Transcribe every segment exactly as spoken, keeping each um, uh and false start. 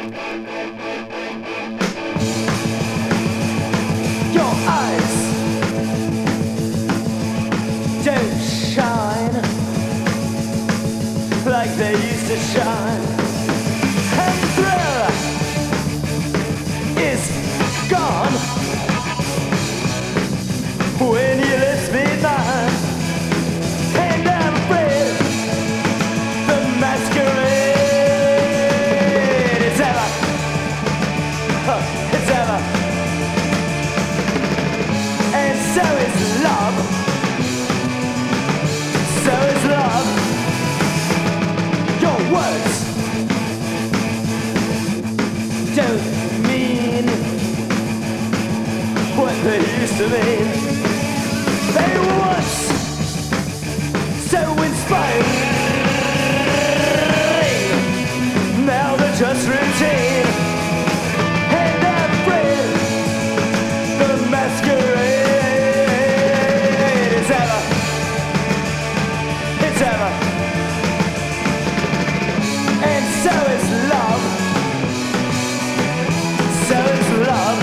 Your eyes don't shine like they used to shine, and the thrill is gone when you lift me mine. And I'm afraid the masquerade is ever, huh, it's ever. And so is love, so is love. Your words don't mean what they used to mean. They were once so inspiring, now they're just routine. And I'm afraid the masquerade is ever, it's ever. And so is love, so is love.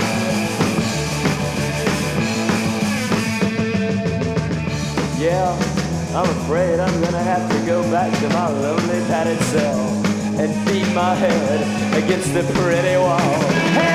Yeah, I'm afraid I'm gonna have to go back to my lonely padded cell and beat my head against the pretty wall. Hey!